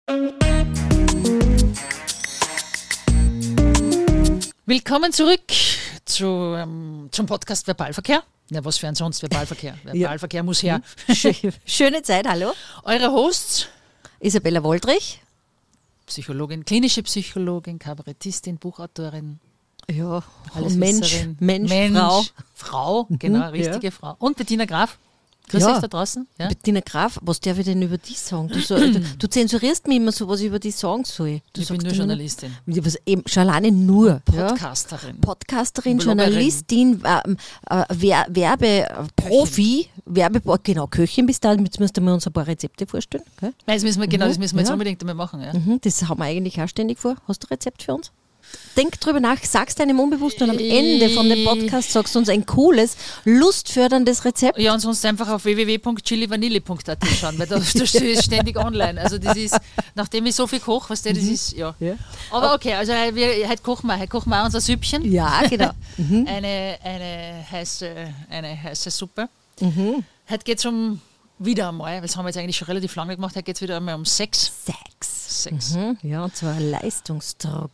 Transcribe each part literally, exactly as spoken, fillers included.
Willkommen zurück zu, ähm, zum Podcast Verbalverkehr. Ja, was für ein sonst Verbalverkehr? Verbalverkehr ja. muss her. Schöne Zeit, hallo. Eure Hosts: Isabella Woldrich, Psychologin, klinische Psychologin, Kabarettistin, Buchautorin. Ja, Mensch, Mensch, Mensch, Frau. Frau, genau, richtige ja. Frau. Und Bettina Graf. Grüß ja. euch da draußen. Ja. Bettina Graf, was darf ich denn über die sagen? Du, so, du, du zensurierst mich immer so, was ich über die sagen soll. Du ich bin nur Journalistin. Nur, was, eben, schon alleine nur. Podcasterin. Ja? Podcasterin, Bloggerin. Journalistin, äh, äh, Werbeprofi, Werbe, genau, Köchin bis dahin. Jetzt müssten wir uns ein paar Rezepte vorstellen. Okay? Nein, das müssen wir, genau, das müssen wir jetzt ja. unbedingt einmal machen. Ja. Mhm, das haben wir eigentlich auch ständig vor. Hast du ein Rezept für uns? Denk drüber nach, sagst deinem Unbewussten und am Ende von dem Podcast sagst du uns ein cooles, lustförderndes Rezept. Ja, und sonst einfach auf w w w punkt chili vanille punkt a t schauen, weil da, da steht ständig online. Also das ist, nachdem ich so viel koche, weißt du, das mhm. ist, ja. ja. Aber okay, also wir, heute kochen wir, heute kochen wir unser Süppchen. Ja, genau. Mhm. Eine, eine, heiße, eine heiße Suppe. Mhm. Heute geht es um, wieder einmal, das haben wir jetzt eigentlich schon relativ lange gemacht, heute geht es wieder einmal um Sex. Sex. Sex. Mhm. Ja, und zwar Leistungsdruck.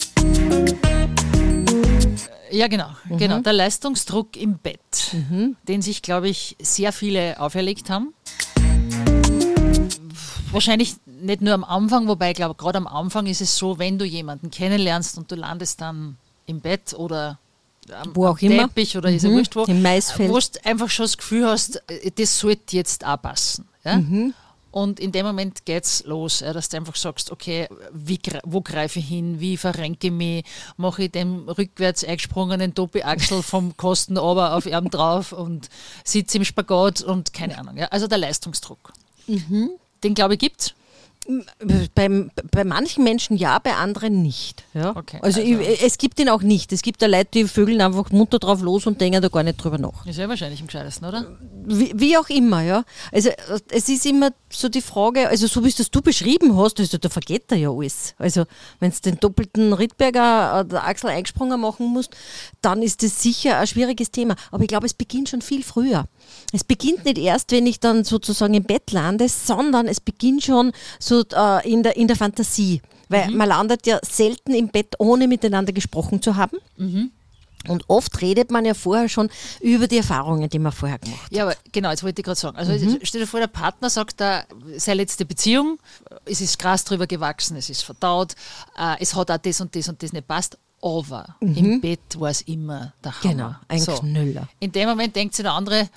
Ja, genau, mhm. genau. Der Leistungsdruck im Bett, mhm. den sich, glaube ich, sehr viele auferlegt haben. Wahrscheinlich nicht nur am Anfang, wobei ich glaube, gerade am Anfang ist es so, wenn du jemanden kennenlernst und du landest dann im Bett oder am, wo auch am immer. Teppich oder mhm. ist ja wurscht wo, im Maisfeld, wo du einfach schon das Gefühl hast, das sollte jetzt auch passen. Ja? Mhm. Und in dem Moment geht es los, ja, dass du einfach sagst, okay, wie, wo greife ich hin, wie verrenke ich mich, mache ich den rückwärts eingesprungenen Doppelachsel vom Kosten runter auf ihm drauf und sitze im Spagat und keine Ahnung. Ja. Also der Leistungsdruck. Mhm. Den, glaube ich, gibt es. Bei, bei manchen Menschen ja, bei anderen nicht. Ja? Okay, also, also ich, es gibt ihn auch nicht. Es gibt da Leute, die vögeln einfach munter drauf los und denken da gar nicht drüber nach. Ist ja wahrscheinlich am gescheitesten, oder? Wie, wie auch immer, ja. Also es ist immer so die Frage, also so wie es das du beschrieben hast, also, da vergeht da ja alles. Also wenn du den doppelten Rittberger oder Axel eingesprungen machen musst, dann ist das sicher ein schwieriges Thema. Aber ich glaube, es beginnt schon viel früher. Es beginnt nicht erst, wenn ich dann sozusagen im Bett lande, sondern es beginnt schon so äh, in, der, in der Fantasie. Weil mhm. man landet ja selten im Bett, ohne miteinander gesprochen zu haben. Mhm. Und oft redet man ja vorher schon über die Erfahrungen, die man vorher gemacht hat. Ja, aber genau, jetzt wollte ich gerade sagen. Also mhm. stell dir vor, der Partner sagt da, seine letzte Beziehung, es ist Gras drüber gewachsen, es ist verdaut, äh, es hat auch das und das und das nicht passt. Aber mhm. im Bett war es immer der Hammer. Genau, ein so. Knüller. In dem Moment denkt sich der andere,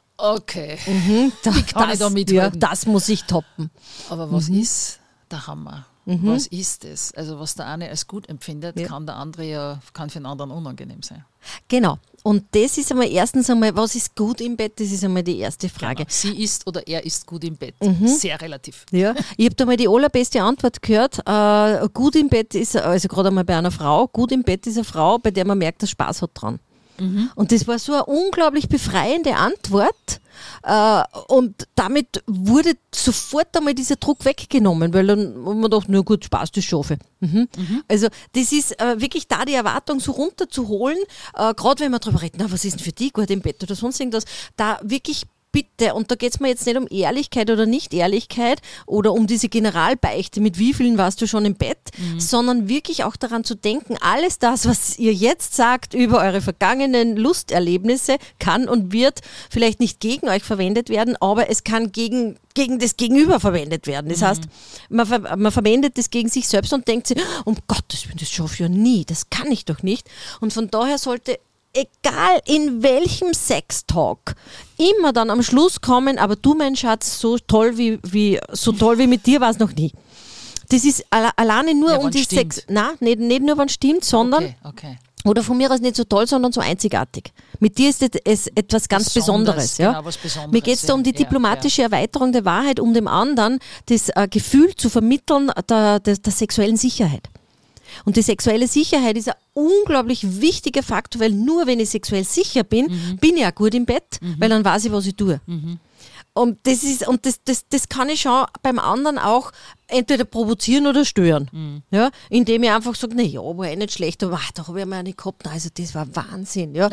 okay, mhm, da, ich kann das, da mithalten. Ja, das muss ich toppen. Aber was mhm. ist der Hammer? Mhm. Was ist es? Also was der eine als gut empfindet, ja. kann der andere ja, kann für den anderen unangenehm sein. Genau. Und das ist einmal erstens einmal, was ist gut im Bett? Das ist einmal die erste Frage. Genau. Sie ist oder er ist gut im Bett. Mhm. Sehr relativ. Ja, ich habe da mal die allerbeste Antwort gehört. Äh, gut im Bett ist, also gerade einmal bei einer Frau, gut im Bett ist eine Frau, bei der man merkt, dass Spaß hat dran. Mhm. Und das war so eine unglaublich befreiende Antwort. Äh, und damit wurde sofort einmal dieser Druck weggenommen, weil dann haben wir gedacht, na gut, Spaß, das schaffe. Mhm. Mhm. Also das ist äh, wirklich da die Erwartung so runterzuholen, äh, gerade wenn wir darüber reden, na, was ist denn für dich gut im Bett oder sonst irgendwas, da wirklich bitte, und da geht es mir jetzt nicht um Ehrlichkeit oder Nicht-Ehrlichkeit oder um diese Generalbeichte, mit wie vielen warst du schon im Bett, mhm. sondern wirklich auch daran zu denken, alles das, was ihr jetzt sagt über eure vergangenen Lusterlebnisse, kann und wird vielleicht nicht gegen euch verwendet werden, aber es kann gegen, gegen das Gegenüber verwendet werden. Das mhm. heißt, man, ver- man verwendet das gegen sich selbst und denkt sich, um Gottes Willen, das schaffe ich ja nie, das kann ich doch nicht. Und von daher sollte egal in welchem Sextalk, immer dann am Schluss kommen, aber du, mein Schatz, so toll wie, wie, so toll wie mit dir war es noch nie. Das ist alle, alleine nur ja, um die stimmt. Sex. Nein, nicht, nicht nur, wenn es stimmt, sondern. Okay, okay. Oder von mir aus nicht so toll, sondern so einzigartig. Mit dir ist es etwas ganz Besonderes. Ja? Genau, was Besonderes. Mir geht es da um die diplomatische ja, ja. Erweiterung der Wahrheit, um dem anderen das äh, Gefühl zu vermitteln der, der, der sexuellen Sicherheit. Und die sexuelle Sicherheit ist ein unglaublich wichtiger Faktor, weil nur wenn ich sexuell sicher bin, mhm. bin ich auch gut im Bett, mhm. weil dann weiß ich, was ich tue. Mhm. Und das ist, und das, das, das kann ich schon beim anderen auch entweder provozieren oder stören. Mhm. Ja, indem ich einfach sage, naja, war eh nicht schlecht, aber ach, da habe ich mir eine gehabt. Also das war Wahnsinn. Ja.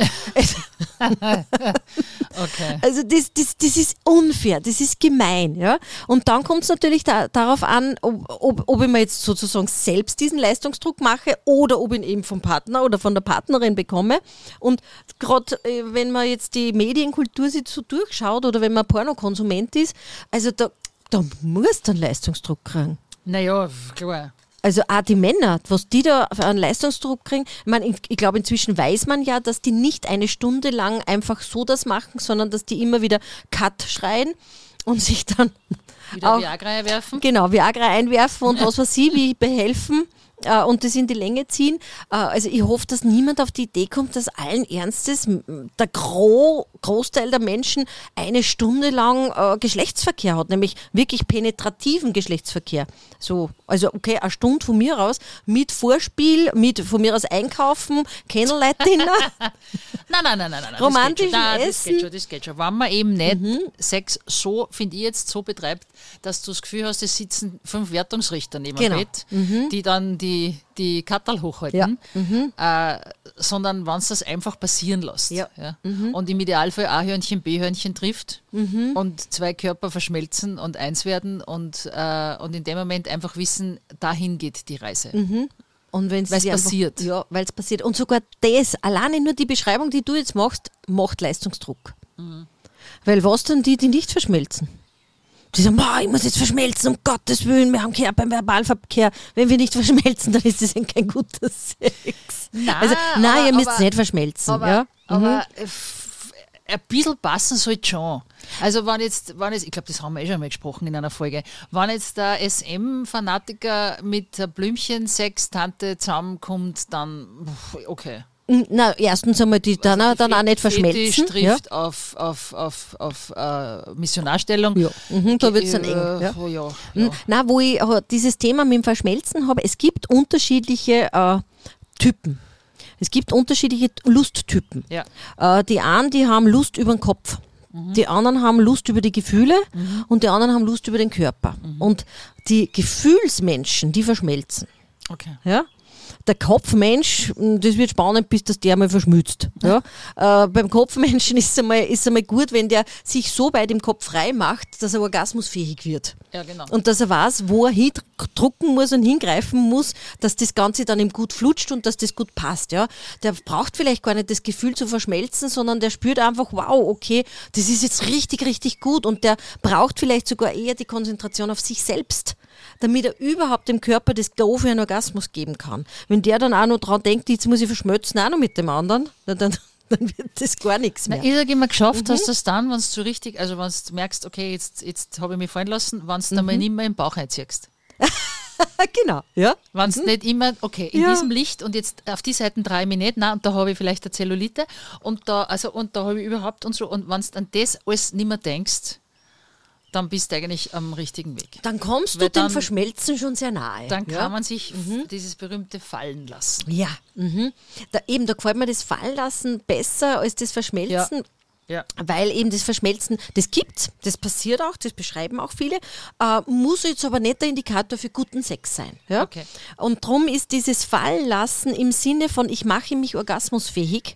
Okay. Also das, das, das ist unfair, das ist gemein. Ja. Und dann kommt es natürlich da, darauf an, ob, ob, ob ich mir jetzt sozusagen selbst diesen Leistungsdruck mache oder ob ich ihn eben vom Partner oder von der Partnerin bekomme. Und gerade wenn man jetzt die Medienkultur sich so durchschaut oder wenn man Pornokonsument ist, also da, da muss dann Leistungsdruck kriegen. Naja, klar. Also auch die Männer, was die da für einen Leistungsdruck kriegen, ich meine, ich, ich glaube, inzwischen weiß man ja, dass die nicht eine Stunde lang einfach so das machen, sondern dass die immer wieder Cut schreien und sich dann wieder auch, Viagra einwerfen. Genau, Viagra einwerfen und was weiß ich, wie behelfen. Uh, und das in die Länge ziehen. Uh, also ich hoffe, dass niemand auf die Idee kommt, dass allen Ernstes der Gro- Großteil der Menschen eine Stunde lang uh, Geschlechtsverkehr hat, nämlich wirklich penetrativen Geschlechtsverkehr. So, also okay, eine Stunde von mir aus mit Vorspiel, mit von mir aus Einkaufen, Candlelight-Dinner. nein, nein, nein, nein, nein. Romantisches das geht schon. Nein, Essen. das geht schon, das geht schon. Wenn man eben nicht mhm. Sex so, finde ich jetzt, so betreibt, dass du das Gefühl hast, es sitzen fünf Wertungsrichter neben dem Genau. Bett, Mhm. die dann die die, die Kattel hochhalten, Ja. Mhm. äh, sondern wenn es das einfach passieren lässt. Ja. Ja? Mhm. Und im Idealfall A-Hörnchen, B-Hörnchen trifft Mhm. und zwei Körper verschmelzen und eins werden und, äh, und in dem Moment einfach wissen, dahin geht die Reise. Mhm. Und wenn's Weil es sie einfach- passiert. Ja, weil es passiert. Und sogar das, alleine nur die Beschreibung, die du jetzt machst, macht Leistungsdruck. Mhm. Weil was dann die, die nicht verschmelzen? Die sagen, boah, ich muss jetzt verschmelzen, um Gottes Willen, wir haben Kehr beim Verbalverkehr. Wenn wir nicht verschmelzen, dann ist das kein guter Sex. Nein, also, nein, aber- ihr müsst aber- nicht verschmelzen. Aber, ja? aber äh, f- ein bisschen passen sollte schon. Also wenn jetzt, wenn jetzt, ich glaube, das haben wir eh schon mal gesprochen in einer Folge, wenn jetzt der S M-Fanatiker mit der Blümchen-Sex-Tante zusammenkommt, dann pff, okay. Na, erstens einmal, die dann, auch- dann auch nicht Fetisch verschmelzen. Ja? trifft auf, auf, auf, auf äh, Missionarstellung. Ja. Mhm, da wird's dann Äh, eng, ja. Oh, ja, N- ja. Na, wo ich äh, dieses Thema mit dem Verschmelzen habe, es gibt unterschiedliche äh, Typen. Es gibt unterschiedliche Lusttypen. Ja. Äh, die einen, die haben Lust über den Kopf. Mhm. Die anderen haben Lust über die Gefühle Mhm. und die anderen haben Lust über den Körper. Mhm. Und die Gefühlsmenschen, die verschmelzen. Okay. Ja? Der Kopfmensch, mh, das wird spannend, bis das der mal verschmutzt. Ja? Äh, beim Kopfmenschen ist es einmal, ist es einmal gut, wenn der sich so weit im Kopf frei macht, dass er orgasmusfähig wird. Ja, genau. Und dass er weiß, wo er hindrucken muss und hingreifen muss, dass das Ganze dann ihm gut flutscht und dass das gut passt. Ja? Der braucht vielleicht gar nicht das Gefühl zu verschmelzen, sondern der spürt einfach, wow, okay, das ist jetzt richtig, richtig gut. Und der braucht vielleicht sogar eher die Konzentration auf sich selbst, damit er überhaupt dem Körper das Go für einen Orgasmus geben kann. Wenn der dann auch noch dran denkt, jetzt muss ich verschmelzen, auch noch mit dem anderen, dann, dann, dann wird das gar nichts Na, mehr. ich sage immer, geschafft Mhm. hast du es dann, wenn du so richtig, also wenn du merkst, okay, jetzt, jetzt habe ich mich fallen lassen, wenn du mhm. einmal nicht mehr im Bauch einziehst. Genau, ja. Wenn du nicht immer, okay, in Ja. diesem Licht und jetzt auf die Seiten drehe ich mich nicht, nein, und da habe ich vielleicht eine Zellulite und da, also, und da habe ich überhaupt und so, und wenn du an das alles nicht mehr denkst, dann bist du eigentlich am richtigen Weg. Dann kommst Weil du dem dann- Verschmelzen schon sehr nahe. Dann kann ja? man sich f- dieses berühmte Fallen lassen. Ja, mhm. da, eben, da gefällt mir das Fallenlassen besser als das Verschmelzen, Ja. weil eben das Verschmelzen, das gibt's, das passiert auch, das beschreiben auch viele, äh, muss jetzt aber nicht der Indikator für guten Sex sein. Ja? Okay. Und darum ist dieses Fallenlassen im Sinne von, ich mache mich orgasmusfähig,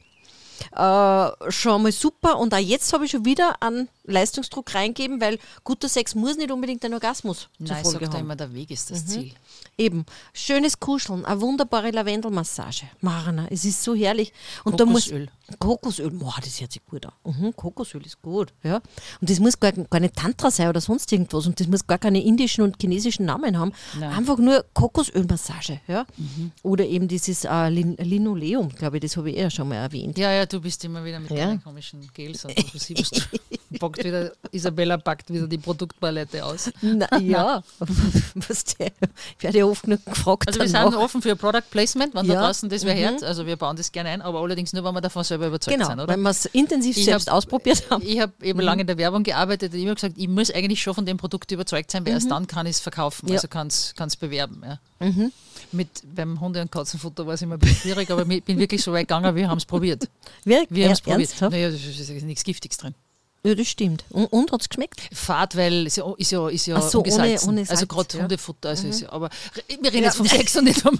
äh, schon mal super. Und auch jetzt habe ich schon wieder einen Leistungsdruck reingeben, weil guter Sex muss nicht unbedingt ein Orgasmus zur Nein, ich Folge sage da haben. immer, der Weg ist das Ziel. Eben, schönes Kuscheln, eine wunderbare Lavendelmassage. Marana, es ist so herrlich. Und da muss Kokosöl. Kokosöl, boah, das hört sich gut an. Mhm, Kokosöl ist gut, ja. Und das muss gar, gar nicht Tantra sein oder sonst irgendwas und das muss gar keine indischen und chinesischen Namen haben. Nein. Einfach nur Kokosölmassage, ja. Oder eben dieses äh, Lin Linoleum, glaube ich, das habe ich eher schon mal erwähnt. Ja, ja, du bist immer wieder mit Ja. deinen komischen Gels und du siehst, packt wieder, Isabella packt wieder die Produktpalette aus. Na, ja, was der, ich werde ja oft genug gefragt. Also wir sind danach. offen für Product Placement, wenn Ja. da draußen das wer Mhm. hört. Also wir bauen das gerne ein, aber allerdings nur, wenn wir davon selber überzeugt Genau, sind, oder? wenn wir es intensiv Ich selbst hab- ausprobiert haben. Ich habe eben lange in der Werbung gearbeitet und immer gesagt, ich muss eigentlich schon von dem Produkt überzeugt sein, weil erst dann kann ich es verkaufen, Ja. also kann es bewerben. Ja. Mit, beim Hunde- und Katzenfutter war es immer ein bisschen schwierig, aber ich bin wirklich so weit gegangen, wir haben es probiert. Wir, Wir haben es er- probiert. ernsthaft? Naja, da ist nichts Giftiges drin. Ja, das stimmt. Und, und hat es geschmeckt? Fad, weil ist ja, ist ja, ist ja Ach so, ungesalzen. ohne, ohne Salz, also gerade ja. Hundefutter. Also Mhm. ist ja, aber wir reden Ja. jetzt vom Sex und nicht vom...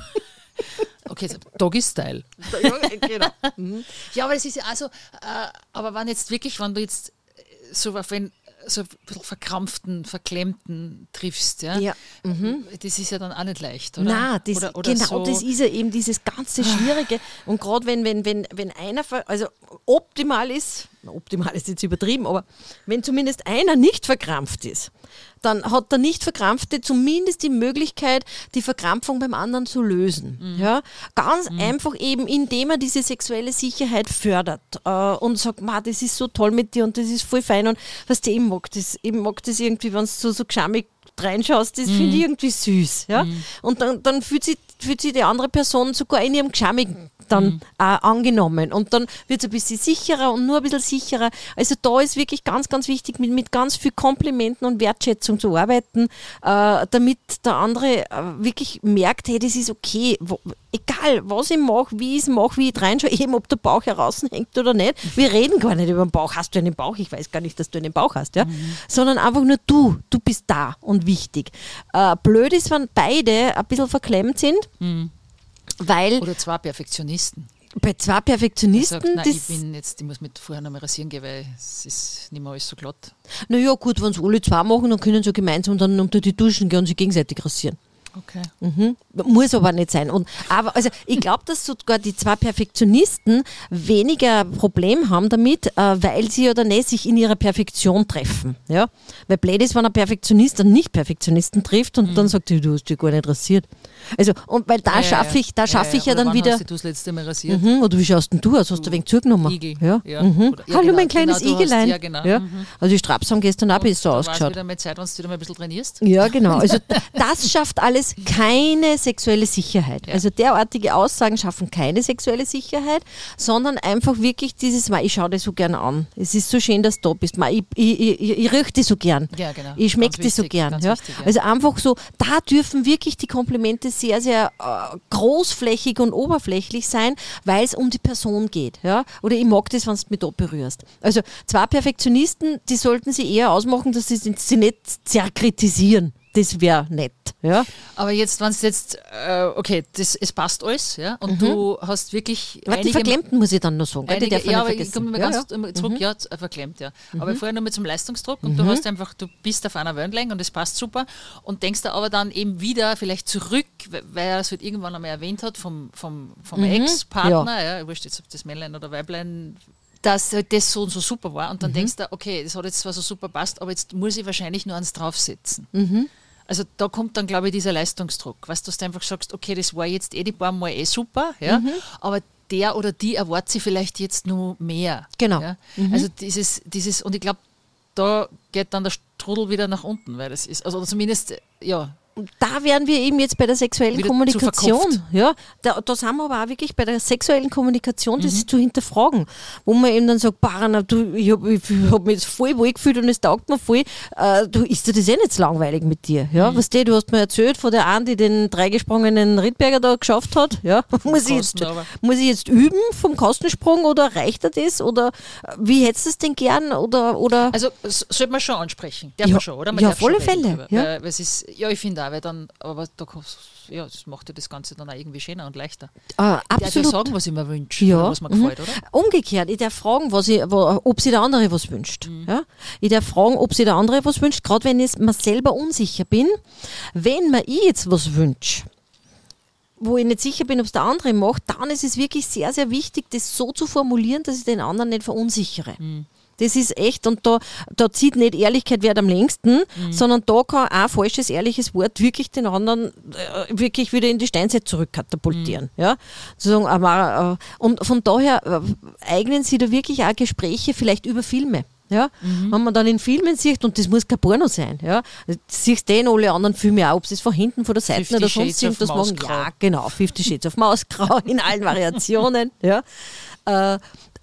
Okay, Doggy-Style. Ja, genau. Mhm. Ja, aber das ist ja also, äh, aber wenn jetzt wirklich, wenn du jetzt so auf einen so ein bisschen verkrampften, verklemmten triffst, ja, Ja. Mhm. das ist ja dann auch nicht leicht, oder? Nein, das, oder, oder genau so. das ist ja eben dieses ganze Schwierige. Und gerade wenn, wenn, wenn, wenn einer, ver- also optimal ist, na, optimal ist jetzt übertrieben, aber wenn zumindest einer nicht verkrampft ist, dann hat der nicht Verkrampfte zumindest die Möglichkeit, die Verkrampfung beim anderen zu lösen. Mhm. Ja? Ganz mhm. einfach eben, indem er diese sexuelle Sicherheit fördert äh, und sagt, Ma, das ist so toll mit dir und das ist voll fein und was du eben mag das, eben mag das irgendwie, wenn du so, so geschammig reinschaust, das mhm. finde ich irgendwie süß. Ja? Mhm. Und dann, dann fühlt, sich, fühlt sich die andere Person sogar in ihrem Geschammigen dann mhm. äh, angenommen. Und dann wird es ein bisschen sicherer und nur ein bisschen sicherer. Also da ist wirklich ganz, ganz wichtig, mit, mit ganz viel Komplimenten und Wertschätzung zu arbeiten, äh, damit der andere äh, wirklich merkt, hey, das ist okay. Wo, egal, was ich mache, wie ich es mache, wie ich reinschaue, eben ob der Bauch heraushängt oder nicht. Wir reden gar nicht über den Bauch. Hast du einen Bauch? Ich weiß gar nicht, dass du einen Bauch hast. Ja? Mhm. Sondern einfach nur du. Du bist da und wichtig. Äh, blöd ist, wenn beide ein bisschen verklemmt sind, Mhm. weil Oder zwei Perfektionisten. bei zwei Perfektionisten, Sagt, nein, ich das, bin jetzt, ich muss mit vorher noch mal rasieren gehen, weil es ist nicht mehr alles so glatt. naja gut, wenn es alle zwei machen, dann können sie gemeinsam dann unter die Duschen gehen und sich gegenseitig rasieren. Okay. Mhm. Muss aber nicht sein. Und, aber also ich glaube, dass sogar die zwei Perfektionisten weniger Problem haben damit, äh, weil sie oder nicht sich in ihrer Perfektion treffen. Ja? Weil blöd ist, wenn ein Perfektionist einen Nicht-Perfektionisten trifft und mhm. dann sagt, du hast dich gar nicht rasiert. Also, und weil da Ja, schaffe ich, da ja, schaffe ja, ich ja oder dann wann wieder. Hast du das letzte Mal rasiert? Mhm, oder wie schaust denn du aus? Hast du ein wenig zugenommen? Igel. Ja. Ja. Mhm. Oder- ja, Hallo, genau, mein kleines genau, du hast- Igelein. ja, genau. Ja. Mhm. Also die Strapsen haben gestern auch besser Da war es ausgeschaut. wieder mal Zeit, wenn du wieder mal ein bisschen trainierst. Ja, genau. Also das schafft alles keine sexuelle Sicherheit. Ja. Also derartige Aussagen schaffen keine sexuelle Sicherheit, sondern einfach wirklich dieses, Ma, ich schaue dir so gern an. Es ist so schön, dass du da bist. Ma, ich, ich, ich, ich rieche dich so gern. Ja, genau. Ich schmecke Ganz dich so wichtig, gern. ganz Ja. wichtig, ja. Also einfach so, da dürfen wirklich die Komplimente sehr, sehr äh, großflächig und oberflächlich sein, weil es um die Person geht. Ja. Oder ich mag das, wenn du mich da berührst. Also zwei Perfektionisten, die sollten sie eher ausmachen, dass sie sie nicht zerkritisieren. Das wäre nett. Ja. Aber jetzt, wenn es jetzt, äh, okay, das, es passt alles, ja, und du hast wirklich Warte, die einige, Verklemmten muss ich dann noch sagen. gell? Die einige darf man ja, nicht aber ich vergessen. komme mal Ja, ganz ja. zurück, ja, äh, verklemmt, ja. Aber vorher nochmal zum Leistungsdruck und du hast einfach, du bist auf einer Wellenlänge und es passt super und denkst da aber dann eben wieder vielleicht zurück, weil er es halt irgendwann einmal erwähnt hat vom, vom, vom Ex-Partner, ja, ich wurscht jetzt, ob das Männlein oder Weiblein, dass halt das so und so super war und dann denkst du, okay, das hat jetzt zwar so super passt, aber jetzt muss ich wahrscheinlich nur eins draufsetzen. Mhm. Also da kommt dann, glaube ich, dieser Leistungsdruck. Weißt du, dass du einfach sagst, okay, das war jetzt eh die paar Mal eh super, ja, Mhm. aber der oder die erwartet sie vielleicht jetzt nur mehr. Genau. Ja? Also dieses, dieses, und ich glaube, da geht dann der Strudel wieder nach unten, weil das ist, also oder zumindest, ja, Da wären wir eben jetzt bei der sexuellen Wieder zu Kommunikation. verkopft. Ja, da, da sind wir aber auch wirklich bei der sexuellen Kommunikation, das ist zu hinterfragen. Wo man eben dann sagt, Barana, du, ich habe ich hab mich jetzt voll wohl gefühlt und es taugt mir voll. Äh, du, ist dir das eh nicht so langweilig mit dir? Ja, Mhm. weißt du, du hast mir erzählt von der einen, die den dreigesprungenen Rittberger da geschafft hat. Ja, muss ich, jetzt, Kosten aber. muss ich jetzt üben vom Kostensprung oder reicht dir das? Oder äh, wie hättest du es denn gern? Oder, oder also s- sollte man schon ansprechen, darf Ja, man schon, oder? Man ja, darf auf alle schon reden Fälle, drüber, ja. Weil, weil es ist, ja, ich finde auch, weil dann, aber da, kannst- ja, das macht ja das Ganze dann auch irgendwie schöner und leichter. äh, Ich darf ja absolut. sagen, was ich mir wünsche, Ja, oder was mir mhm. gefällt, oder? Umgekehrt, ich darf fragen, was ich, wo, ob sich der andere was wünscht. Mhm. Ja? Ich darf fragen, ob sich der andere was wünscht, gerade wenn ich mir selber unsicher bin. Wenn mir ich jetzt was wünsche, wo ich nicht sicher bin, ob es der andere macht, dann ist es wirklich sehr, sehr wichtig, das so zu formulieren, dass ich den anderen nicht verunsichere. Mhm. Das ist echt, und da, da zieht nicht Ehrlichkeit Wert am längsten, sondern da kann ein falsches, ehrliches Wort wirklich den anderen äh, wirklich wieder in die Steinzeit zurückkatapultieren. Ja? Sozusagen, aber, äh, und von daher äh, eignen sich da wirklich auch Gespräche vielleicht über Filme. Ja? Wenn man dann in Filmen sieht, und das muss kein Porno sein, ja? Siehst du in alle anderen Filme auch, ob es von hinten, von der Seite Fifty oder sonst Shades irgendwas of machen. Mausgrau. Ja, genau, Fifty Shades of Mausgrau in allen Variationen. Ja? Äh,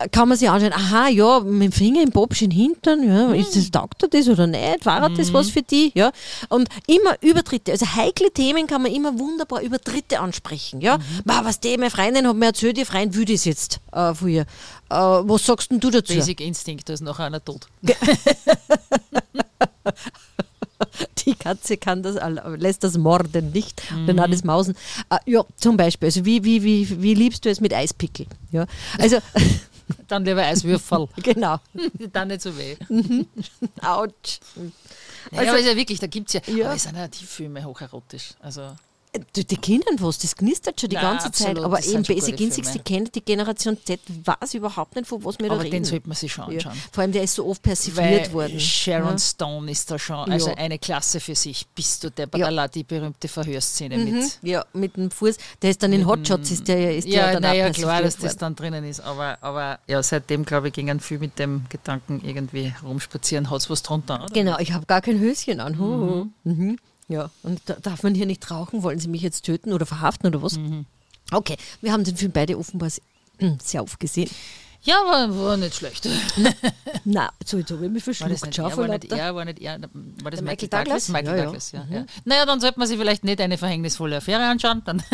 kann man sich anschauen, aha, ja, mit dem Finger im Popschen Hintern, ja, mhm. ist das, taugt dir das oder nicht? War mhm. das was für die? Ja? Und immer über Dritte, also heikle Themen kann man immer wunderbar über Dritte ansprechen. Ja? Mhm. Bah, was die, meine Freundin hat mir erzählt, ihr Freund will das jetzt äh, von ihr. Äh, was sagst denn du dazu? Basic Instinct, da ist nachher einer tot. Die Katze kann das, lässt das Morden nicht, mhm. dann hat das Mausen. Äh, ja, zum Beispiel, also wie, wie, wie, wie liebst du es mit Eispickel? Ja, also dann lieber Eiswürfel. Genau. Dann nicht so weh. Mhm. Autsch. Naja, also, aber ist ja wirklich, da gibt es ja, ja, aber es sind ja die Filme hocherotisch. Also Die, die kennen was, das knistert schon die Nein, ganze absolut, Zeit, aber das eben sind schon Basic gute Instincts, die Filme. kennt die Generation Z, weiß überhaupt nicht, von was wir da aber reden. den sollte man sich schon anschauen. Ja. Vor allem, der ist so oft persifliert Weil worden. Sharon ja. Stone ist da schon, also Ja. eine Klasse für sich. Bist du der Ja. Badala, die berühmte Verhörszene Mhm. mit. Ja, mit dem Fuß, der ist dann in Hotshots, ist der, ist der Ja, dann naja, auch klar, dass persifliert das dann drinnen ist, aber, aber ja, seitdem, glaube ich, gingen viel mit dem Gedanken irgendwie rumspazieren, hat es was drunter, oder? Genau, ich habe gar kein Höschen an. Mhm. Mhm. Ja, und da darf man hier nicht rauchen? Wollen Sie mich jetzt töten oder verhaften oder was? Mhm. Okay, wir haben den Film beide offenbar sehr, sehr aufgesehen. Ja, war, war nicht schlecht. Nein, so jetzt habe ich mich War das verschluckt. nicht Schau er, vor war nicht lauter- er, war nicht er, war das Der Michael Michael Douglas? Douglas? Michael Ja, ja. Douglas, ja. ja. Naja, dann sollte man sich vielleicht nicht eine verhängnisvolle Affäre anschauen, dann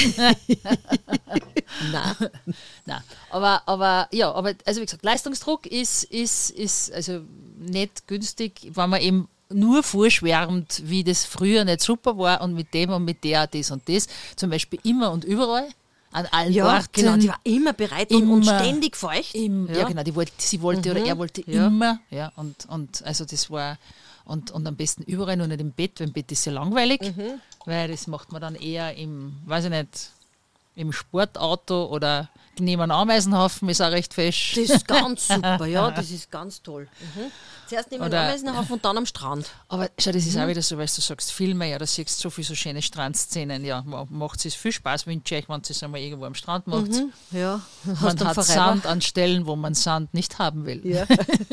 Nein. Nein, aber, aber ja, aber also wie gesagt, Leistungsdruck ist, ist, ist also nicht günstig, wenn man eben nur vorschwärmt, wie das früher nicht super war und mit dem und mit der das und das, zum Beispiel immer und überall, an allen Ja, Orten. genau, die war immer bereit und, und Immer. ständig feucht. Im, ja. ja, genau, die wollte, sie wollte oder Mhm. er wollte Ja. immer, ja, und, und also das war, und, und am besten überall, nur nicht im Bett, weil im Bett ist ja langweilig, Mhm. weil das macht man dann eher im, weiß ich nicht, im Sportauto oder neben einem Ameisenhaufen, ist auch recht fest. Das ist ganz super, ja, das ist ganz toll. Mhm. Zuerst neben dem Oder- Ameisenhaufen und dann am Strand. Aber schau, das ist Mhm. auch wieder so, weil du sagst, Filme, ja, da siehst du so viele so schöne Strandszenen, ja, ma- macht es viel Spaß, wünsche ich, wenn es einmal irgendwo am Strand macht. Mhm. Ja, Man dann hat Verreiber. Sand an Stellen, wo man Sand nicht haben will. Ja.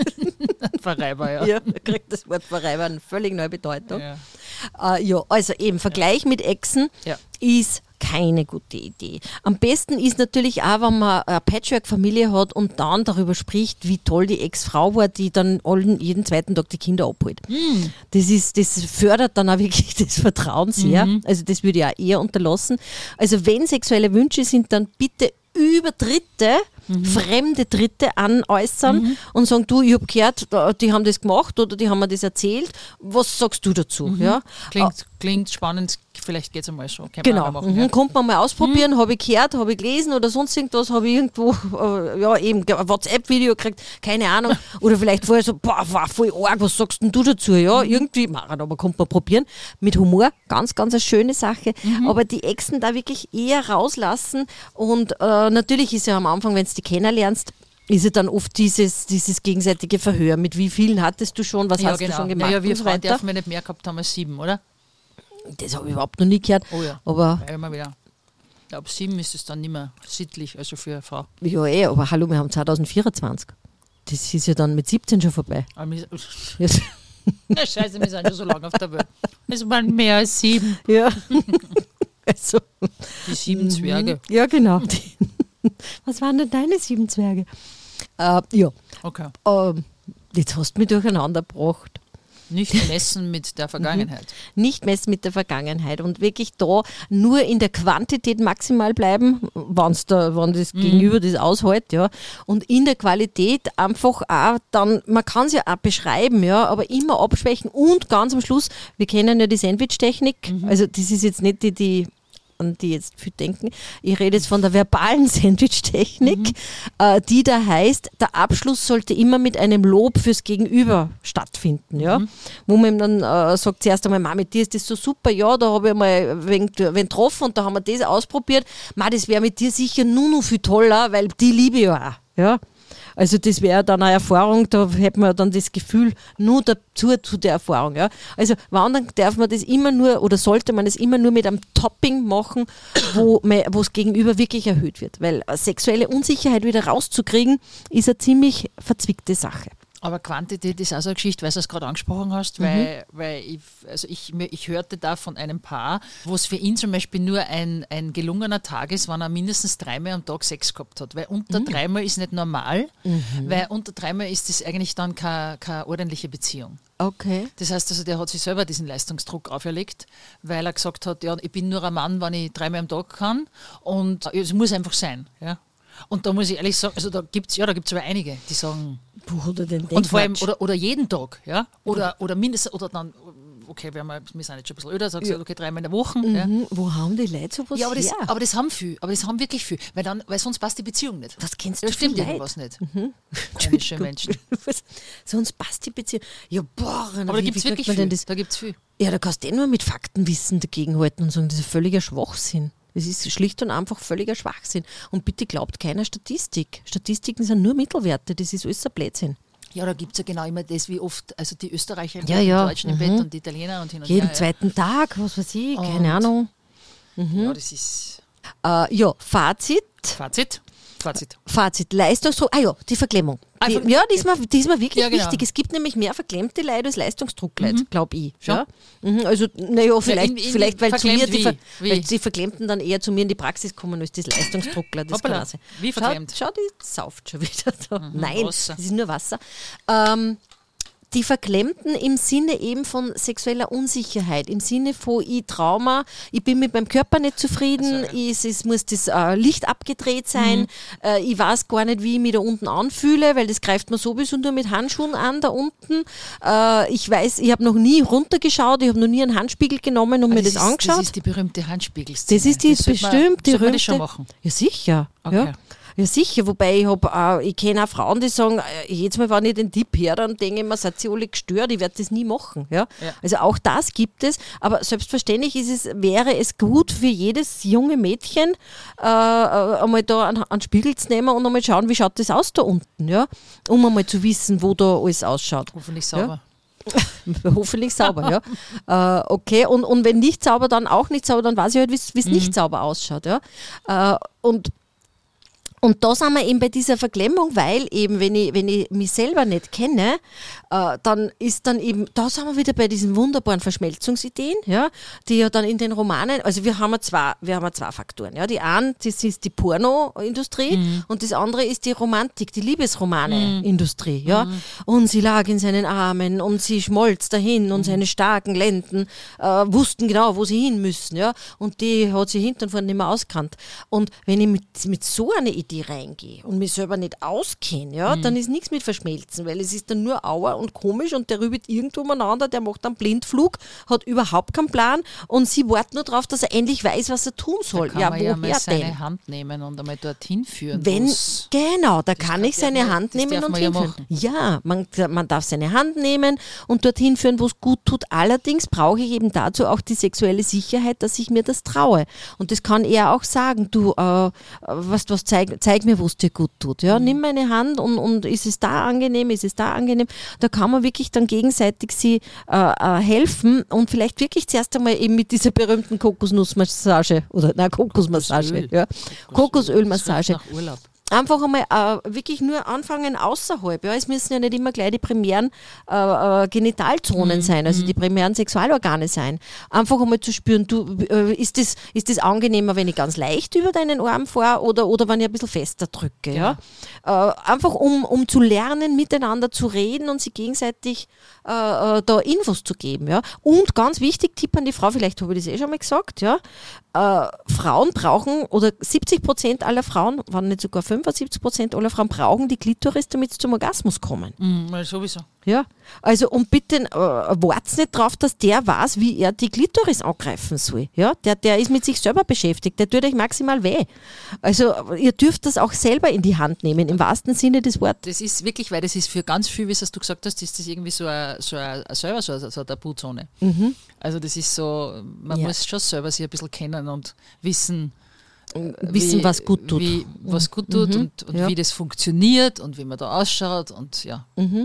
Verreiber, ja. Ja, da kriegt das Wort Verreiber eine völlig neue Bedeutung. Ja. Äh, ja, also eben, Vergleich mit Exen Ja. ist keine gute Idee. Am besten ist natürlich auch, wenn man eine Patchwork-Familie hat und dann darüber spricht, wie toll die Ex-Frau war, die dann allen, jeden zweiten Tag die Kinder abholt. Hm. Das, ist, das fördert dann auch wirklich das Vertrauen sehr. Mhm. Also das würde ich auch eher unterlassen. Also wenn sexuelle Wünsche sind, dann bitte über Dritte, Mhm. fremde Dritte anäußern und sagen, du, ich habe gehört, da- die haben das gemacht oder die haben mir das erzählt. Was sagst du dazu? Ja? Klingt, klingt spannend, vielleicht geht es einmal so. Können wir Genau, auch mal machen, mhm. ja. Kommt man mal ausprobieren, habe ich gehört, habe ich gelesen oder sonst irgendwas, habe ich irgendwo, äh, ja eben, ein WhatsApp-Video gekriegt, keine Ahnung, oder vielleicht vorher so, boah, war voll arg, was sagst denn du dazu? Ja, irgendwie, Mara, aber kommt man probieren, mit Humor, ganz, ganz eine schöne Sache, aber die Exen da wirklich eher rauslassen und äh, natürlich ist ja am Anfang, wenn du die kennenlernst, ist ja dann oft dieses, dieses gegenseitige Verhör, mit wie vielen hattest du schon, was Ja, hast genau. du schon gemacht Naja, wir und so Frauen weiter. dürfen wir nicht mehr gehabt haben als sieben, oder? Das habe ich überhaupt noch nie gehört, Oh ja. aber Ja, immer wieder. Ja, ab sieben ist es dann nicht mehr sittlich, also für eine Frau. ja, eh, aber hallo, wir haben zwanzig vierundzwanzig. Das ist ja dann mit siebzehn schon vorbei. Aber wir- Ja. Na scheiße, wir sind schon so lange auf der Welt. Es waren mehr als sieben. ja. Also, Die sieben Zwerge. ja, genau. Was waren denn deine sieben Zwerge? Äh, ja, Okay. ähm, jetzt hast du mich durcheinander gebracht. Nicht messen mit der Vergangenheit. Nicht messen mit der Vergangenheit und wirklich da nur in der Quantität maximal bleiben, wenn's da, wenn das Gegenüber das aushält, ja. Und in der Qualität einfach auch dann, man kann es ja auch beschreiben, ja, aber immer abschwächen und ganz am Schluss, wir kennen ja die Sandwich-Technik, also das ist jetzt nicht die, die an die jetzt viel denken. Ich rede jetzt von der verbalen Sandwich-Technik, äh, die da heißt, der Abschluss sollte immer mit einem Lob fürs Gegenüber stattfinden. Ja? Wo man ihm dann äh, sagt, zuerst einmal, mit dir ist das so super, ja, da habe ich mal wen, wen getroffen und da haben wir das ausprobiert. Ma, das wäre mit dir sicher nur noch viel toller, weil die liebe ich ja auch. Ja? Also das wäre dann eine Erfahrung, da hätte man dann das Gefühl nur dazu zu der Erfahrung. Ja. Also wandern darf man das immer nur oder sollte man das immer nur mit einem Topping machen, wo es gegenüber wirklich erhöht wird. Weil sexuelle Unsicherheit wieder rauszukriegen, ist eine ziemlich verzwickte Sache. Aber Quantität ist auch so eine Geschichte, weil du es gerade angesprochen hast, weil, mhm. weil ich, also ich, ich hörte da von einem Paar, wo es für ihn zum Beispiel nur ein, ein gelungener Tag ist, wenn er mindestens dreimal am Tag Sex gehabt hat. Weil unter mhm. dreimal ist nicht normal, mhm. weil unter dreimal ist das eigentlich dann keine, keine ordentliche Beziehung. Okay. Das heißt also, der hat sich selber diesen Leistungsdruck auferlegt, weil er gesagt hat, ja, ich bin nur ein Mann, wenn ich dreimal am Tag kann und es muss einfach sein, ja. Und da muss ich ehrlich sagen, also da gibt es ja, da gibt's aber einige, die sagen, wo hat er denn den und vor allem, oder, oder jeden Tag, ja, oder, oder mindestens, oder dann, okay, wir, haben, wir sind jetzt schon ein bisschen öder, sagst du, okay, dreimal in der Woche. Mhm. Ja. Wo haben die Leute sowas Ja, aber das, her? aber das haben viele, aber das haben wirklich viel, weil, dann, weil sonst passt die Beziehung nicht. Was kennst da du stimmt für irgendwas Leute? nicht. Mhm. Komische Menschen. Sonst passt die Beziehung. Ja, boah, aber da gibt es wirklich viel. Da gibt's viel. Ja, da kannst du eh nur mit Faktenwissen dagegenhalten und sagen, das ist völliger Schwachsinn. Das ist schlicht und einfach völliger Schwachsinn. Und bitte glaubt keiner Statistik. Statistiken sind nur Mittelwerte, das ist alles ein Blödsinn. Ja, da gibt es ja genau immer das, wie oft, also die Österreicher im ja, Bett, ja. die Deutschen im mhm. Bett und die Italiener und hin und Jeden her. Jeden zweiten ja. Tag, was weiß ich, keine und Ahnung. Mhm. Ja, das ist... Äh, ja, Fazit. Fazit. Fazit. Fazit, Leistungsdruck, ah ja, die Verklemmung. Die, ja, die ist, mir, die ist mir wirklich ja, genau. wichtig. Es gibt nämlich mehr verklemmte Leute als Leistungsdruckleute, mhm. glaube ich. Schon? Ja? Mhm, also, naja, vielleicht, ja, in, in vielleicht weil, zu mir die, wie? Wie? weil die Verklemmten dann eher zu mir in die Praxis kommen als das Leistungsdruckler. Das kann auch sein. Wie verklemmt? Schau, schau, die sauft schon wieder. So. Mhm, Nein, Wasser. das ist nur Wasser. Ähm, die Verklemmten im Sinne eben von sexueller Unsicherheit, im Sinne von ich Trauma, ich bin mit meinem Körper nicht zufrieden, also, ja. ich, es muss das äh, Licht abgedreht sein, mhm. äh, ich weiß gar nicht, wie ich mich da unten anfühle, weil das greift man sowieso nur mit Handschuhen an da unten. Äh, ich weiß, ich habe noch nie runtergeschaut, ich habe noch nie einen Handspiegel genommen und ah, mir das, das ist, angeschaut. Das ist die berühmte Handspiegelszene. Das ist die das bestimmt, die berühmte. Das schon machen? Ja, sicher. Okay. Ja. Ja, sicher, wobei ich habe, äh, ich kenne auch Frauen, die sagen, äh, jedes Mal, wenn ich den Tipp höre, dann denke ich mir, seid ihr alle gestört, ich werde das nie machen. Ja? Ja. Also auch das gibt es, aber selbstverständlich ist es, wäre es gut für jedes junge Mädchen, äh, einmal da einen, einen Spiegel zu nehmen und einmal schauen, wie schaut das aus da unten, ja? Um einmal zu wissen, wo da alles ausschaut. Hoffentlich sauber. Ja? Hoffentlich sauber, ja. Äh, okay, und, und wenn nicht sauber, dann auch nicht sauber, dann weiß ich halt, wie es mhm. nicht sauber ausschaut. Ja? Äh, und Und da sind wir eben bei dieser Verklemmung, weil eben, wenn ich, wenn ich mich selber nicht kenne, äh, dann ist dann eben, da sind wir wieder bei diesen wunderbaren Verschmelzungsideen, ja, die ja dann in den Romanen, also wir haben ja zwei, wir haben ja zwei Faktoren, ja, die eine, das ist die Pornoindustrie mhm. und das andere ist die Romantik, die Liebesromane-Industrie, mhm. ja, mhm. und sie lag in seinen Armen und sie schmolz dahin und mhm. seine starken Lenden äh, wussten genau, wo sie hin müssen, ja, und die hat sie hinten und vorne nicht mehr auskannt. Und wenn ich mit, mit so einer Idee die reingehe und mich selber nicht auskenne, ja, mhm. dann ist nichts mit Verschmelzen, weil es ist dann nur auer und komisch und der rübelt irgendwo umeinander, der macht einen Blindflug, hat überhaupt keinen Plan und sie wartet nur darauf, dass er endlich weiß, was er tun soll. Da kann ja, man woher ja mal seine denn? Hand nehmen und einmal dorthin führen. Wenn, genau, da kann ich seine ja, Hand nehmen und hinführen. Ja, ja man, man darf seine Hand nehmen und dorthin führen, wo es gut tut. Allerdings brauche ich eben dazu auch die sexuelle Sicherheit, dass ich mir das traue. Und das kann er auch sagen, du, äh, was, was zeig, zeig mir, wo es dir gut tut. Ja? Mhm. Nimm meine Hand und, und ist es da angenehm, ist es da angenehm. Da kann man wirklich dann gegenseitig sie äh, äh, helfen und vielleicht wirklich zuerst einmal eben mit dieser berühmten Kokosnussmassage oder nein, Kokosmassage. Kokosöl. Ja. Kokosölmassage. Nach Urlaub. Einfach einmal äh, wirklich nur anfangen außerhalb. Ja. Es müssen ja nicht immer gleich die primären äh, äh, Genitalzonen mhm. sein, also die primären Sexualorgane sein. Einfach einmal zu spüren, du, äh, ist, das, ist das angenehmer, wenn ich ganz leicht über deinen Arm fahre oder, oder wenn ich ein bisschen fester drücke. Ja. Ja? Äh, einfach um, um zu lernen, miteinander zu reden und sich gegenseitig äh, äh, da Infos zu geben. Ja. Und ganz wichtig, Tipp an die Frau, vielleicht habe ich das eh schon mal gesagt, ja. Äh, Frauen brauchen, oder siebzig Prozent aller Frauen, wenn nicht sogar fünfundsiebzig Prozent aller Frauen brauchen die Klitoris, damit sie zum Orgasmus kommen. Mhm, sowieso. Ja, also und bitte äh, wart's nicht drauf, dass der weiß, wie er die Klitoris angreifen soll. Ja, der, der ist mit sich selber beschäftigt, der tut euch maximal weh. Also ihr dürft das auch selber in die Hand nehmen, im wahrsten Sinne des Wortes. Das ist wirklich, weil das ist für ganz viel, wie es du gesagt hast, ist das irgendwie so eine, so eine, selber so eine, so eine Tabuzone. Mhm. Also das ist so, man ja. muss schon selber sich ein bisschen kennen und wissen, wissen, wie, was gut tut. Wie, was gut tut mhm. und, und ja. wie das funktioniert und wie man da ausschaut und ja. Mhm.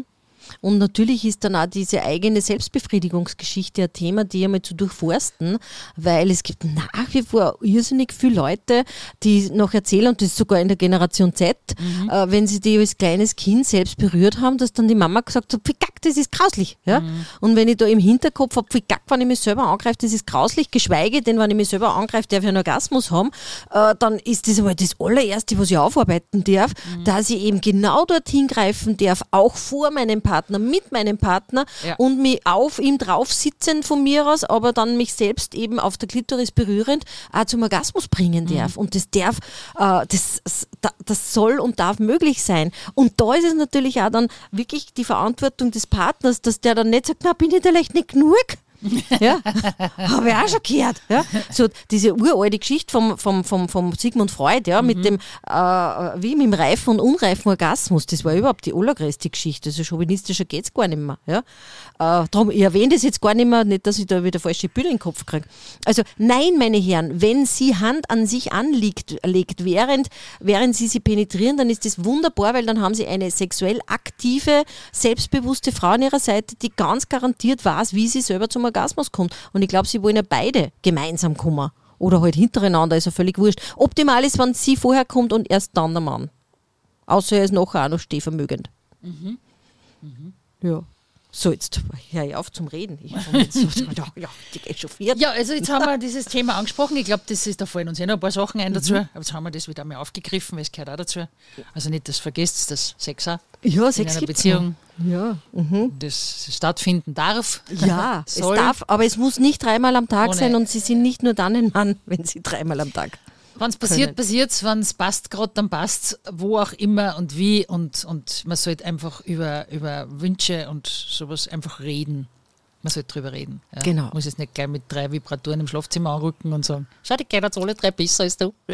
Und natürlich ist dann auch diese eigene Selbstbefriedigungsgeschichte ein Thema, die einmal zu durchforsten, weil es gibt nach wie vor irrsinnig viele Leute, die noch erzählen, und das ist sogar in der Generation Z, mhm. äh, wenn sie die als kleines Kind selbst berührt haben, dass dann die Mama gesagt hat, Fick, das ist grauslich. Ja? Mhm. Und wenn ich da im Hinterkopf habe, Fick, wenn ich mich selber angreife, das ist grauslich, geschweige denn, wenn ich mich selber angreife, darf ich einen Orgasmus haben, äh, dann ist das einmal das allererste, was ich aufarbeiten darf, mhm. dass ich eben genau dorthin greifen darf, auch vor meinem Partner, mit meinem Partner ja. und mich auf ihm drauf sitzen von mir aus, aber dann mich selbst eben auf der Klitoris berührend auch zum Orgasmus bringen darf. Mhm. Und das darf, äh, das, das soll und darf möglich sein. Und da ist es natürlich auch dann wirklich die Verantwortung des Partners, dass der dann nicht sagt, na, bin ich vielleicht nicht genug? Ja, habe ich auch schon gehört. Ja. So diese uralte Geschichte vom, vom, vom, vom Sigmund Freud, ja, mhm. mit dem, äh, wie mit dem reifen und unreifen Orgasmus, das war überhaupt die allergrößte Geschichte. Also chauvinistischer geht es gar nicht mehr. Ja. Äh, darum, ich erwähne das jetzt gar nicht mehr, nicht, dass ich da wieder falsche Bilder in den Kopf kriege. Also nein, meine Herren, wenn sie Hand an sich anlegt, legt, während, während sie sie penetrieren, dann ist das wunderbar, weil dann haben sie eine sexuell aktive, selbstbewusste Frau an ihrer Seite, die ganz garantiert weiß, wie sie selber zum Orgasmus kommt. Und ich glaube, sie wollen ja beide gemeinsam kommen. Oder halt hintereinander, ist ja völlig wurscht. Optimal ist, wenn sie vorher kommt und erst dann der Mann. Außer er ist nachher auch noch stehvermögend. Mhm. Mhm. Ja. So, jetzt höre ich auf zum Reden. Ich jetzt so, ja, ja, die echauffiert. Ja, also jetzt haben wir dieses Thema angesprochen. Ich glaube, das ist, da fallen uns ja noch ein paar Sachen ein dazu. Mhm. Aber jetzt haben wir das wieder mal aufgegriffen, weil es gehört auch dazu. Also nicht, dass vergesst, dass Sex auch ja, in Sex einer Beziehung ja. mhm. das stattfinden darf. Ja, es darf, aber es muss nicht dreimal am Tag Ohne. sein und sie sind nicht nur dann ein Mann, wenn sie dreimal am Tag Wenn es passiert, passiert es. Wenn es passt, gerade dann passt wo auch immer und wie. Und, und man sollte einfach über, über Wünsche und sowas einfach reden. Man sollte drüber reden. Ja. Genau. Muss jetzt nicht gleich mit drei Vibratoren im Schlafzimmer anrücken und sagen, schau, die geht jetzt alle drei besser als du.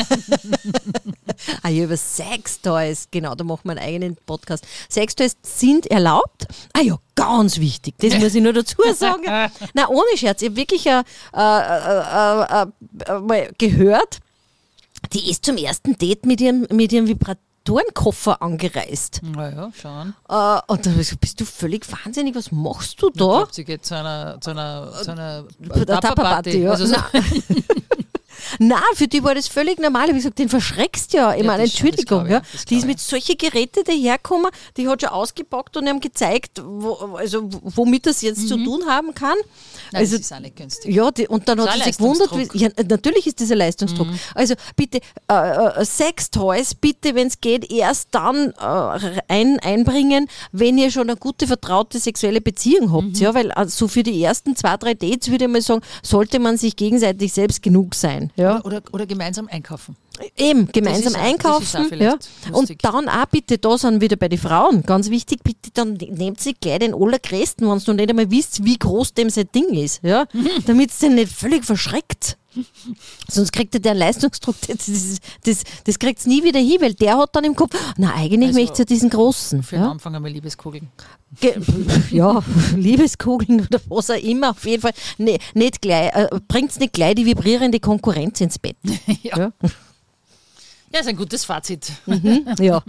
Ah ja, über Sextoys, genau, da machen wir einen eigenen Podcast. Sextoys sind erlaubt. Ah ja, ganz wichtig, das muss ich nur dazu sagen. Nein, ohne Scherz, ich habe wirklich äh, äh, äh, äh, mal gehört, die ist zum ersten Date mit ihrem, mit ihrem Vibratorenkoffer angereist. Naja, schauen. Äh, und da bist du völlig wahnsinnig, was machst du da? Ich glaube, sie geht zu einer, zu einer, zu einer Tupper-Party. Ja. Also so. Nein, für die war das völlig normal. Ich habe gesagt, den verschreckst ja. Ich ja, meine, Entschuldigung. Ja. Die ist mit solchen Geräten dahergekommen, die hat schon ausgepackt und haben gezeigt, wo, also, womit das jetzt mhm. zu tun haben kann. Nein, also, das ist auch nicht günstig. Ja, die, und dann das hat sie sich gewundert. Wie, ja, natürlich ist das ein Leistungsdruck. Mhm. Also bitte, äh, Sextoys, bitte, wenn es geht, erst dann äh, ein, einbringen, wenn ihr schon eine gute, vertraute sexuelle Beziehung habt. Mhm. Ja, weil also für die ersten zwei, drei Dates, würde ich mal sagen, sollte man sich gegenseitig selbst genug sein. Ja. Oder, oder, oder gemeinsam einkaufen. Eben, gemeinsam auch, einkaufen. Ja. Und dann auch bitte, da sind wieder bei den Frauen, ganz wichtig, bitte dann nehmt sie gleich den allergrößten, wenn ihr nicht einmal wisst, wie groß dem sein Ding ist. Ja. Damit es den nicht völlig verschreckt. Sonst kriegt er den Leistungsdruck, das, das, das, das kriegt es nie wieder hin, weil der hat dann im Kopf, na eigentlich also möchte ich ja diesen großen. Für ja? den Anfang einmal Liebeskugeln. Ge- ja, Liebeskugeln oder was auch immer, auf jeden Fall. Nee, nicht gleich, äh, bringt es nicht gleich die vibrierende Konkurrenz ins Bett. ja. ja. Ja, ist ein gutes Fazit. Mhm, ja.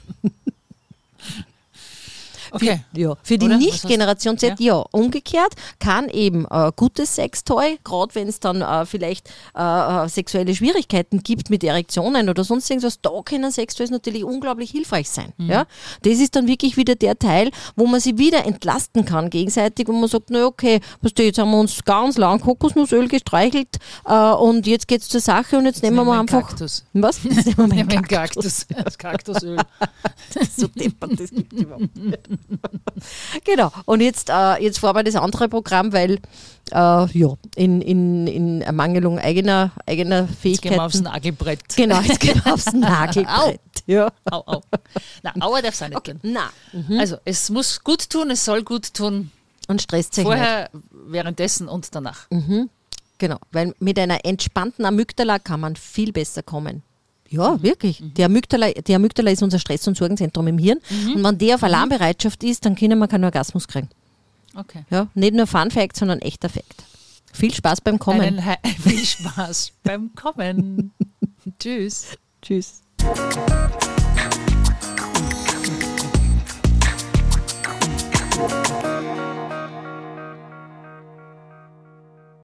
Okay. Für, ja. Für die Nicht-Generation Z, ja. ja. Umgekehrt kann eben äh, gutes Sextoy, gerade wenn es dann äh, vielleicht äh, sexuelle Schwierigkeiten gibt mit Erektionen oder sonst irgendwas, da können Sextoys natürlich unglaublich hilfreich sein. Mhm. Ja? Das ist dann wirklich wieder der Teil, wo man sich wieder entlasten kann gegenseitig, wo man sagt, na okay, jetzt haben wir uns ganz lang Kokosnussöl gestreichelt äh, und jetzt geht es zur Sache und jetzt, jetzt nehmen wir mal einfach... Kaktus. Was? Jetzt nehmen wir mal einen Kaktus. Das Kaktusöl. So deppert, das gibt es überhaupt nicht. Genau, und jetzt, äh, jetzt fahren wir das andere Programm, weil äh, ja, in, in, in Ermangelung eigener, eigener Fähigkeiten. Jetzt gehen wir aufs Nagelbrett. Genau, jetzt gehen wir aufs Nagelbrett. Ja. Au, au. Na, Aua darf es auch nicht okay. gehen. Nein. Mhm. Also, es muss gut tun, es soll gut tun. Und stresst sich vorher, nicht. Währenddessen und danach. Mhm. Genau, weil mit einer entspannten Amygdala kann man viel besser kommen. Ja, mhm. wirklich. Mhm. Die, Amygdala, die Amygdala ist unser Stress- und Sorgenzentrum im Hirn. Mhm. Und wenn die auf Alarmbereitschaft ist, dann können wir keinen Orgasmus kriegen. Okay. Ja, nicht nur Fun Fact, sondern echter Fact. Viel Spaß beim Kommen. Einen He- viel Spaß beim Kommen. Tschüss. Tschüss.